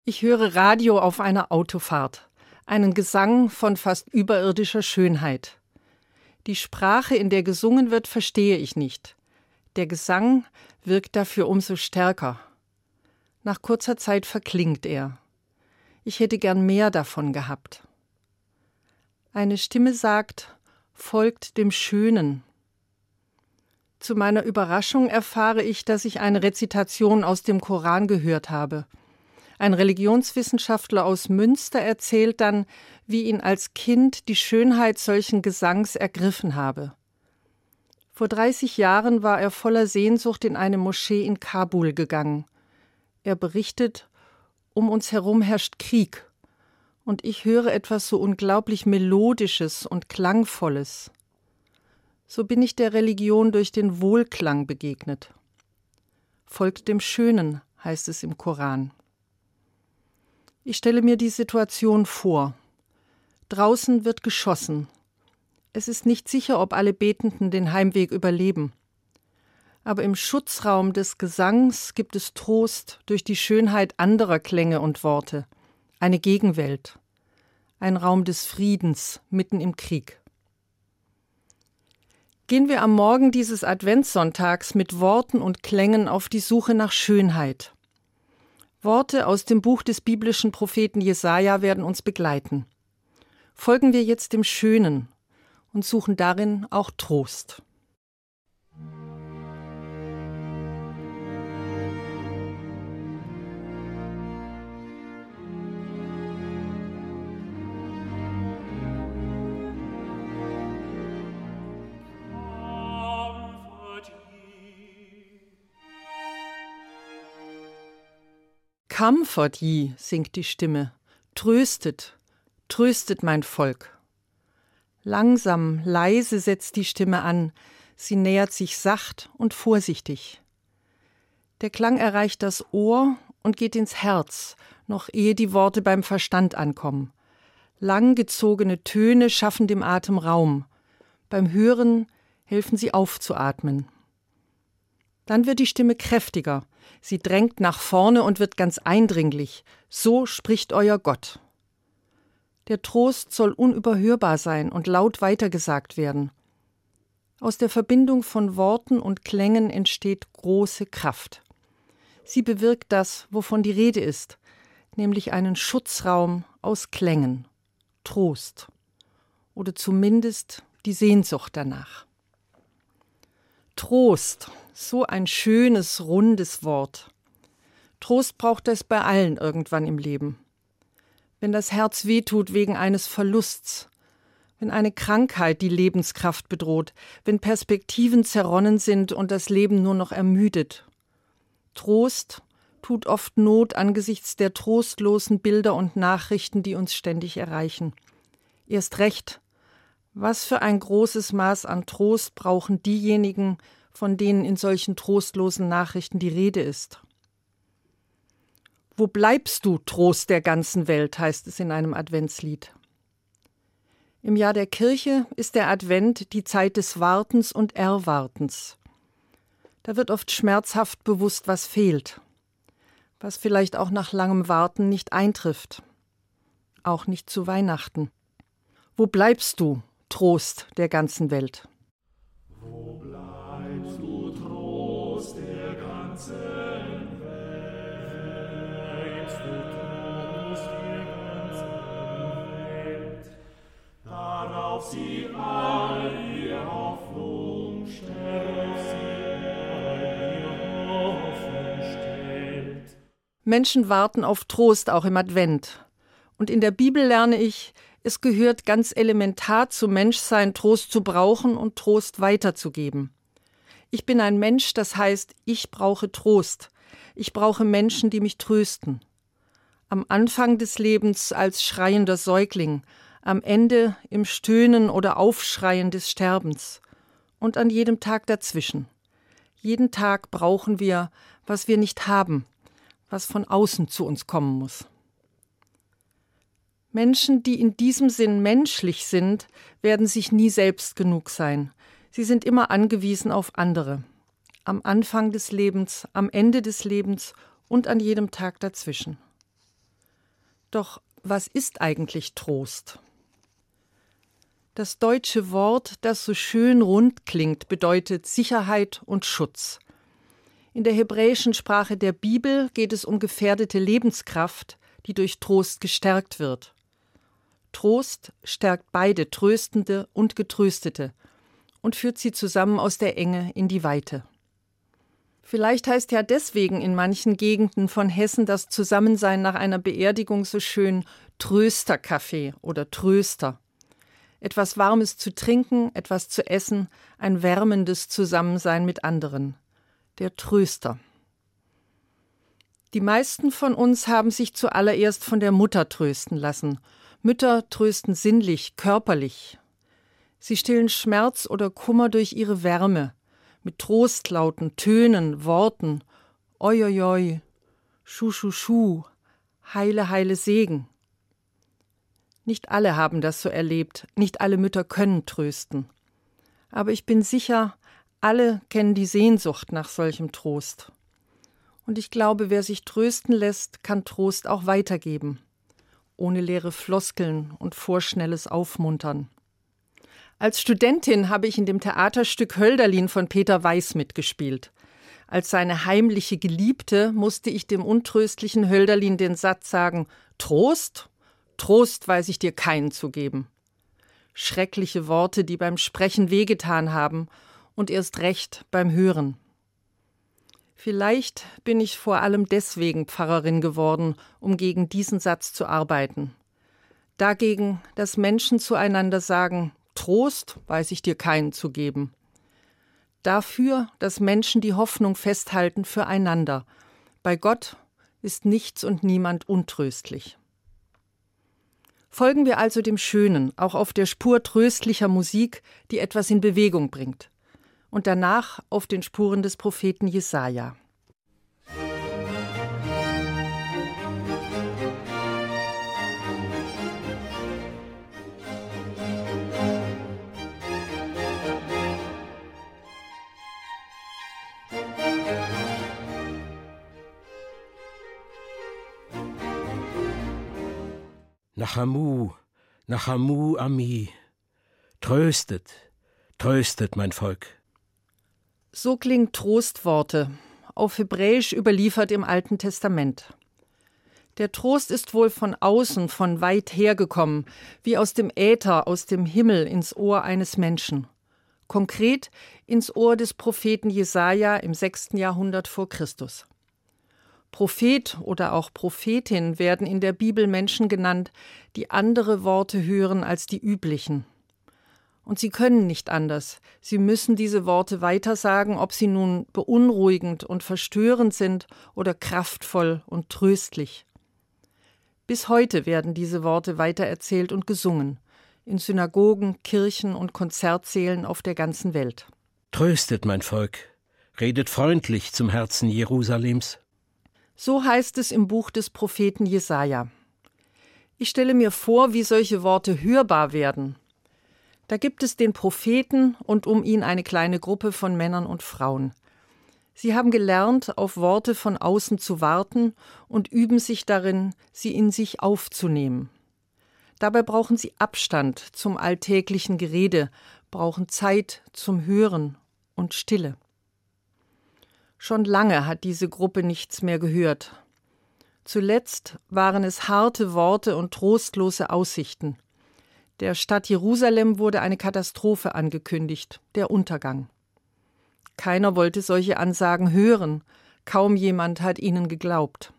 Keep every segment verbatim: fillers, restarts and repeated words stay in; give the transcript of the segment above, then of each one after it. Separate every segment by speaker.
Speaker 1: Ich höre Radio auf einer Autofahrt, einen Gesang von fast überirdischer Schönheit. Die Sprache, in der gesungen wird, verstehe ich nicht. Der Gesang wirkt dafür umso stärker. Nach kurzer Zeit verklingt er. Ich hätte gern mehr davon gehabt. Eine Stimme sagt, folgt dem Schönen. Zu meiner Überraschung erfahre ich, dass ich eine Rezitation aus dem Koran gehört habe. Ein Religionswissenschaftler aus Münster erzählt dann, wie ihn als Kind die Schönheit solchen Gesangs ergriffen habe. Vor dreißig Jahren war er voller Sehnsucht in eine Moschee in Kabul gegangen. Er berichtet, um uns herum herrscht Krieg, und ich höre etwas so unglaublich Melodisches und Klangvolles. So bin ich der Religion durch den Wohlklang begegnet. Folgt dem Schönen, heißt es im Koran. Ich stelle mir die Situation vor. Draußen wird geschossen. Es ist nicht sicher, ob alle Betenden den Heimweg überleben. Aber im Schutzraum des Gesangs gibt es Trost durch die Schönheit anderer Klänge und Worte. Eine Gegenwelt. Ein Raum des Friedens mitten im Krieg. Gehen wir am Morgen dieses Adventssonntags mit Worten und Klängen auf die Suche nach Schönheit. Worte aus dem Buch des biblischen Propheten Jesaja werden uns begleiten. Folgen wir jetzt dem Schönen und suchen darin auch Trost. Comfort ye, singt die Stimme, tröstet, tröstet mein Volk. Langsam, leise setzt die Stimme an, sie nähert sich sacht und vorsichtig. Der Klang erreicht das Ohr und geht ins Herz, noch ehe die Worte beim Verstand ankommen. Langgezogene Töne schaffen dem Atem Raum. Beim Hören helfen sie aufzuatmen. Dann wird die Stimme kräftiger. Sie drängt nach vorne und wird ganz eindringlich. So spricht euer Gott. Der Trost soll unüberhörbar sein und laut weitergesagt werden. Aus der Verbindung von Worten und Klängen entsteht große Kraft. Sie bewirkt das, wovon die Rede ist, nämlich einen Schutzraum aus Klängen, Trost oder zumindest die Sehnsucht danach. Trost, so ein schönes, rundes Wort. Trost braucht es bei allen irgendwann im Leben. Wenn das Herz wehtut wegen eines Verlusts, wenn eine Krankheit die Lebenskraft bedroht, wenn Perspektiven zerronnen sind und das Leben nur noch ermüdet. Trost tut oft Not angesichts der trostlosen Bilder und Nachrichten, die uns ständig erreichen. Erst recht, was für ein großes Maß an Trost brauchen diejenigen, von denen in solchen trostlosen Nachrichten die Rede ist. Wo bleibst du, Trost der ganzen Welt, heißt es in einem Adventslied. Im Jahr der Kirche ist der Advent die Zeit des Wartens und Erwartens. Da wird oft schmerzhaft bewusst, was fehlt, was vielleicht auch nach langem Warten nicht eintrifft, auch nicht zu Weihnachten. Wo bleibst du, Trost der ganzen Welt?
Speaker 2: Wo bleibst du, Trost der ganzen Welt? Bleibst du, Trost der ganzen Welt? Darauf sie all ihre Hoffnung stellt.
Speaker 1: Menschen warten auf Trost auch im Advent. Und in der Bibel lerne ich, es gehört ganz elementar zum Menschsein, Trost zu brauchen und Trost weiterzugeben. Ich bin ein Mensch, das heißt, ich brauche Trost. Ich brauche Menschen, die mich trösten. Am Anfang des Lebens als schreiender Säugling, am Ende im Stöhnen oder Aufschreien des Sterbens und an jedem Tag dazwischen. Jeden Tag brauchen wir, was wir nicht haben, was von außen zu uns kommen muss. Menschen, die in diesem Sinn menschlich sind, werden sich nie selbst genug sein. Sie sind immer angewiesen auf andere. Am Anfang des Lebens, am Ende des Lebens und an jedem Tag dazwischen. Doch was ist eigentlich Trost? Das deutsche Wort, das so schön rund klingt, bedeutet Sicherheit und Schutz. In der hebräischen Sprache der Bibel geht es um gefährdete Lebenskraft, die durch Trost gestärkt wird. Trost stärkt beide, Tröstende und Getröstete, und führt sie zusammen aus der Enge in die Weite. Vielleicht heißt ja deswegen in manchen Gegenden von Hessen das Zusammensein nach einer Beerdigung so schön Trösterkaffee oder Tröster. Etwas Warmes zu trinken, etwas zu essen, ein wärmendes Zusammensein mit anderen. Der Tröster. Die meisten von uns haben sich zuallererst von der Mutter trösten lassen. Mütter trösten sinnlich, körperlich. Sie stillen Schmerz oder Kummer durch ihre Wärme, mit Trostlauten, Tönen, Worten, oi, oi, oi, schu, schu, schu, heile, heile Segen. Nicht alle haben das so erlebt, nicht alle Mütter können trösten. Aber ich bin sicher, alle kennen die Sehnsucht nach solchem Trost. Und ich glaube, wer sich trösten lässt, kann Trost auch weitergeben, ohne leere Floskeln und vorschnelles Aufmuntern. Als Studentin habe ich in dem Theaterstück Hölderlin von Peter Weiß mitgespielt. Als seine heimliche Geliebte musste ich dem untröstlichen Hölderlin den Satz sagen: Trost? Trost weiß ich dir keinen zu geben. Schreckliche Worte, die beim Sprechen wehgetan haben und erst recht beim Hören. Vielleicht bin ich vor allem deswegen Pfarrerin geworden, um gegen diesen Satz zu arbeiten. Dagegen, dass Menschen zueinander sagen: Trost weiß ich dir keinen zu geben. Dafür, dass Menschen die Hoffnung festhalten füreinander. Bei Gott ist nichts und niemand untröstlich. Folgen wir also dem Schönen, auch auf der Spur tröstlicher Musik, die etwas in Bewegung bringt. Und danach auf den Spuren des Propheten Jesaja.
Speaker 3: Nachamu, Nachamu Ami, tröstet, tröstet mein Volk.
Speaker 1: So klingen Trostworte, auf Hebräisch überliefert im Alten Testament. Der Trost ist wohl von außen, von weit her gekommen, wie aus dem Äther, aus dem Himmel ins Ohr eines Menschen. Konkret ins Ohr des Propheten Jesaja im sechsten Jahrhundert vor Christus. Prophet oder auch Prophetin werden in der Bibel Menschen genannt, die andere Worte hören als die üblichen. Und sie können nicht anders. Sie müssen diese Worte weitersagen, ob sie nun beunruhigend und verstörend sind oder kraftvoll und tröstlich. Bis heute werden diese Worte weitererzählt und gesungen, in Synagogen, Kirchen und Konzertsälen auf der ganzen Welt.
Speaker 3: Tröstet mein Volk, redet freundlich zum Herzen Jerusalems.
Speaker 1: So heißt es im Buch des Propheten Jesaja. Ich stelle mir vor, wie solche Worte hörbar werden. Da gibt es den Propheten und um ihn eine kleine Gruppe von Männern und Frauen. Sie haben gelernt, auf Worte von außen zu warten und üben sich darin, sie in sich aufzunehmen. Dabei brauchen sie Abstand zum alltäglichen Gerede, brauchen Zeit zum Hören und Stille. Schon lange hat diese Gruppe nichts mehr gehört. Zuletzt waren es harte Worte und trostlose Aussichten. Der Stadt Jerusalem wurde eine Katastrophe angekündigt, der Untergang. Keiner wollte solche Ansagen hören, kaum jemand hat ihnen geglaubt.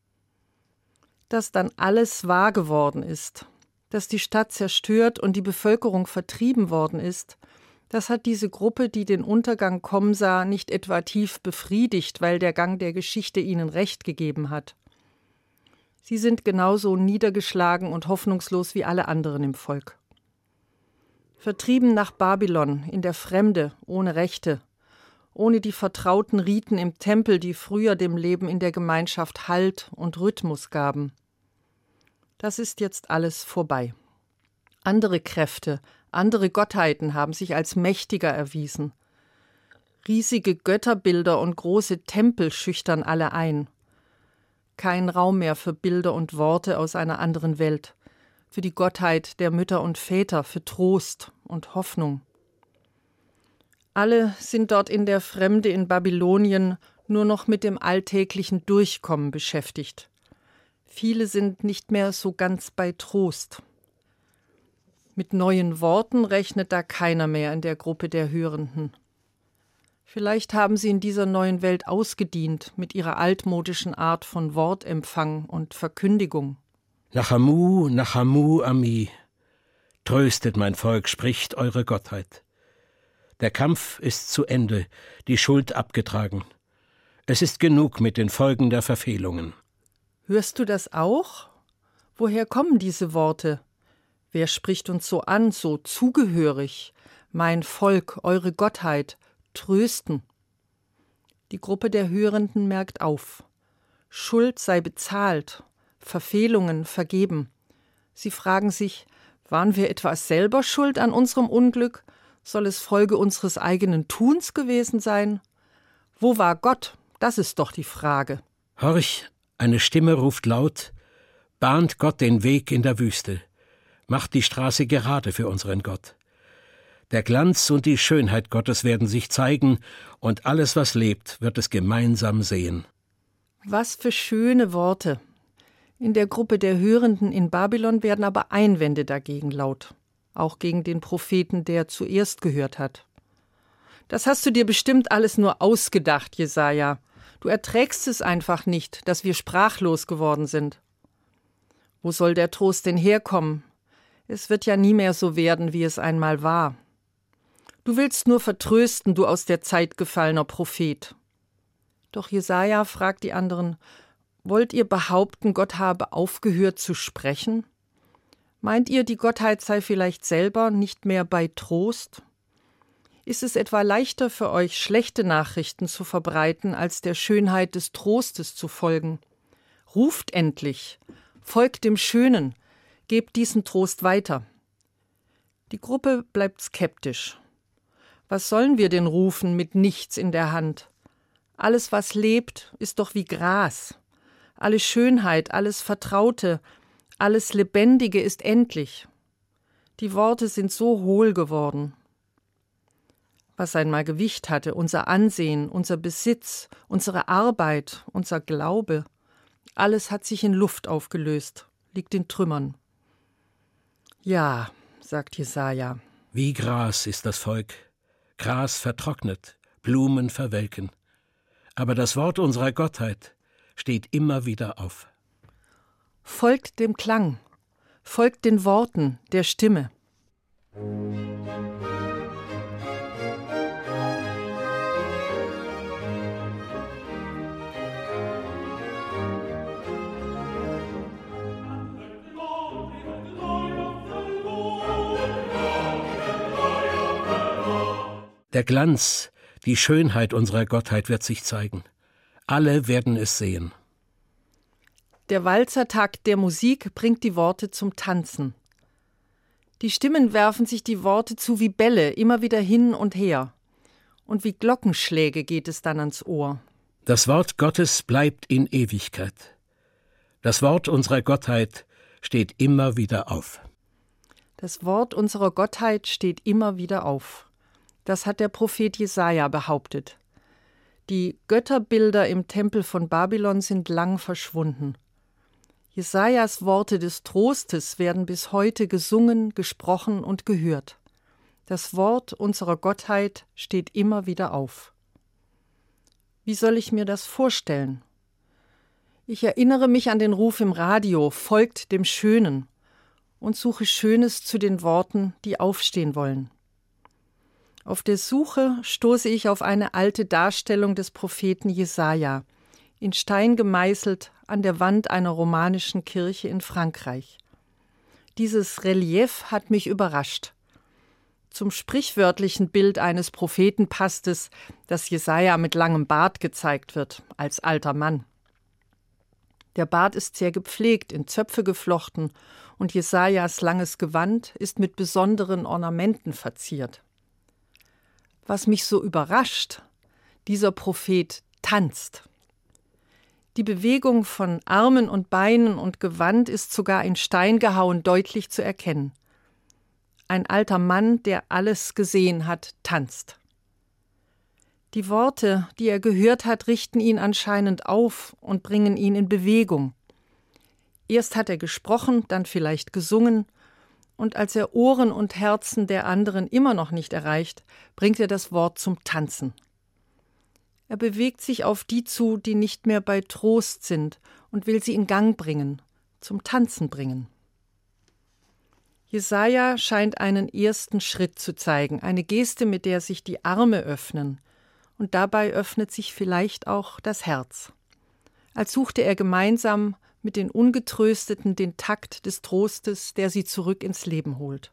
Speaker 1: Dass dann alles wahr geworden ist, dass die Stadt zerstört und die Bevölkerung vertrieben worden ist, das hat diese Gruppe, die den Untergang kommen sah, nicht etwa tief befriedigt, weil der Gang der Geschichte ihnen Recht gegeben hat. Sie sind genauso niedergeschlagen und hoffnungslos wie alle anderen im Volk. Vertrieben nach Babylon, in der Fremde, ohne Rechte, ohne die vertrauten Riten im Tempel, die früher dem Leben in der Gemeinschaft Halt und Rhythmus gaben. Das ist jetzt alles vorbei. Andere Kräfte, andere Gottheiten haben sich als mächtiger erwiesen. Riesige Götterbilder und große Tempel schüchtern alle ein. kein Raum mehr für Bilder und Worte aus einer anderen Welt, für die Gottheit der Mütter und Väter, für Trost und Hoffnung. Alle sind dort in der Fremde in Babylonien nur noch mit dem alltäglichen Durchkommen beschäftigt. Viele sind nicht mehr so ganz bei Trost. Mit neuen Worten rechnet da keiner mehr in der Gruppe der Hörenden. Vielleicht haben sie in dieser neuen Welt ausgedient mit ihrer altmodischen Art von Wortempfang und Verkündigung.
Speaker 3: Nachamu, Nachamu, Ami. Tröstet, mein Volk, spricht eure Gottheit. Der Kampf ist zu Ende, die Schuld abgetragen. Es ist genug mit den Folgen der Verfehlungen.
Speaker 1: Hörst du das auch? Woher kommen diese Worte? Wer spricht uns so an, so zugehörig? Mein Volk, eure Gottheit, trösten. Die Gruppe der Hörenden merkt auf. Schuld sei bezahlt, Verfehlungen vergeben. Sie fragen sich, waren wir etwa selber schuld an unserem Unglück? Soll es Folge unseres eigenen Tuns gewesen sein? Wo war Gott? Das ist doch die Frage.
Speaker 3: Horch, eine Stimme ruft laut, bahnt Gott den Weg in der Wüste, macht die Straße gerade für unseren Gott. Der Glanz und die Schönheit Gottes werden sich zeigen, und alles, was lebt, wird es gemeinsam sehen.
Speaker 1: Was für schöne Worte. In der Gruppe der Hörenden in Babylon werden aber Einwände dagegen laut, auch gegen den Propheten, der zuerst gehört hat. Das hast du dir bestimmt alles nur ausgedacht, Jesaja. Du erträgst es einfach nicht, dass wir sprachlos geworden sind. Wo soll der Trost denn herkommen? Es wird ja nie mehr so werden, wie es einmal war. Du willst nur vertrösten, du aus der Zeit gefallener Prophet. Doch Jesaja fragt die anderen, wollt ihr behaupten, Gott habe aufgehört zu sprechen? Meint ihr, die Gottheit sei vielleicht selber nicht mehr bei Trost? Ist es etwa leichter für euch, schlechte Nachrichten zu verbreiten, als der Schönheit des Trostes zu folgen? Ruft endlich, folgt dem Schönen, gebt diesen Trost weiter. Die Gruppe bleibt skeptisch. Was sollen wir denn rufen mit nichts in der Hand? Alles, was lebt, ist doch wie Gras. Alle Schönheit, alles Vertraute, alles Lebendige ist endlich. Die Worte sind so hohl geworden. Was einmal Gewicht hatte, unser Ansehen, unser Besitz, unsere Arbeit, unser Glaube, alles hat sich in Luft aufgelöst, liegt in Trümmern. Ja, sagt Jesaja.
Speaker 3: Wie Gras ist das Volk. Gras vertrocknet, Blumen verwelken. Aber das Wort unserer Gottheit steht immer wieder auf.
Speaker 1: Folgt dem Klang, folgt den Worten der Stimme.
Speaker 3: Der Glanz, die Schönheit unserer Gottheit wird sich zeigen. Alle werden es sehen.
Speaker 1: Der Walzertakt der Musik bringt die Worte zum Tanzen. Die Stimmen werfen sich die Worte zu wie Bälle, immer wieder hin und her. Und wie Glockenschläge geht es dann ans Ohr.
Speaker 3: Das Wort Gottes bleibt in Ewigkeit. Das Wort unserer Gottheit steht immer wieder auf.
Speaker 1: Das Wort unserer Gottheit steht immer wieder auf. Das hat der Prophet Jesaja behauptet. Die Götterbilder im Tempel von Babylon sind lang verschwunden. Jesajas Worte des Trostes werden bis heute gesungen, gesprochen und gehört. Das Wort unserer Gottheit steht immer wieder auf. Wie soll ich mir das vorstellen? Ich erinnere mich an den Ruf im Radio, folgt dem Schönen, und suche Schönes zu den Worten, die aufstehen wollen. Auf der Suche stoße ich auf eine alte Darstellung des Propheten Jesaja, in Stein gemeißelt an der Wand einer romanischen Kirche in Frankreich. Dieses Relief hat mich überrascht. Zum sprichwörtlichen Bild eines Propheten passt es, dass Jesaja mit langem Bart gezeigt wird, als alter Mann. Der Bart ist sehr gepflegt, in Zöpfe geflochten, und Jesajas langes Gewand ist mit besonderen Ornamenten verziert. Was mich so überrascht, dieser Prophet tanzt. Die Bewegung von Armen und Beinen und Gewand ist sogar in Stein gehauen deutlich zu erkennen. Ein alter Mann, der alles gesehen hat, tanzt. Die Worte, die er gehört hat, richten ihn anscheinend auf und bringen ihn in Bewegung. Erst hat er gesprochen, dann vielleicht gesungen, und als er Ohren und Herzen der anderen immer noch nicht erreicht, bringt er das Wort zum Tanzen. Er bewegt sich auf die zu, die nicht mehr bei Trost sind, und will sie in Gang bringen, zum Tanzen bringen. Jesaja scheint einen ersten Schritt zu zeigen, eine Geste, mit der sich die Arme öffnen, und dabei öffnet sich vielleicht auch das Herz. Als suchte er gemeinsam mit den Ungetrösteten den Takt des Trostes, der sie zurück ins Leben holt.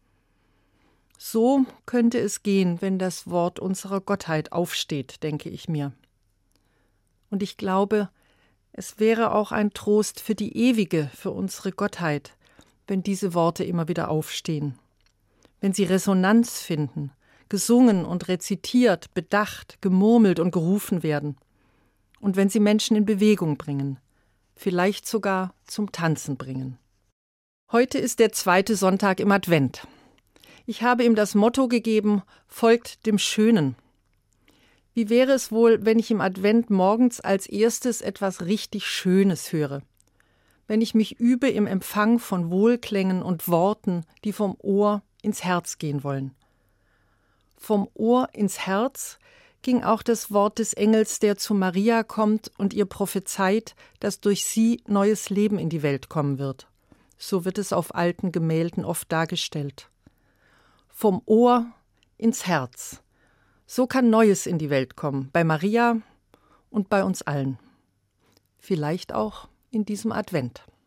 Speaker 1: So könnte es gehen, wenn das Wort unserer Gottheit aufsteht, denke ich mir. Und ich glaube, es wäre auch ein Trost für die Ewige, für unsere Gottheit, wenn diese Worte immer wieder aufstehen, wenn sie Resonanz finden, gesungen und rezitiert, bedacht, gemurmelt und gerufen werden, und wenn sie Menschen in Bewegung bringen, vielleicht sogar zum Tanzen bringen. Heute ist der zweite Sonntag im Advent. Ich habe ihm das Motto gegeben, folgt dem Schönen. Wie wäre es wohl, wenn ich im Advent morgens als erstes etwas richtig Schönes höre? Wenn ich mich übe im Empfang von Wohlklängen und Worten, die vom Ohr ins Herz gehen wollen. Vom Ohr ins Herz ging auch das Wort des Engels, der zu Maria kommt und ihr prophezeit, dass durch sie neues Leben in die Welt kommen wird. So wird es auf alten Gemälden oft dargestellt. Vom Ohr ins Herz. So kann Neues in die Welt kommen, bei Maria und bei uns allen. Vielleicht auch in diesem Advent.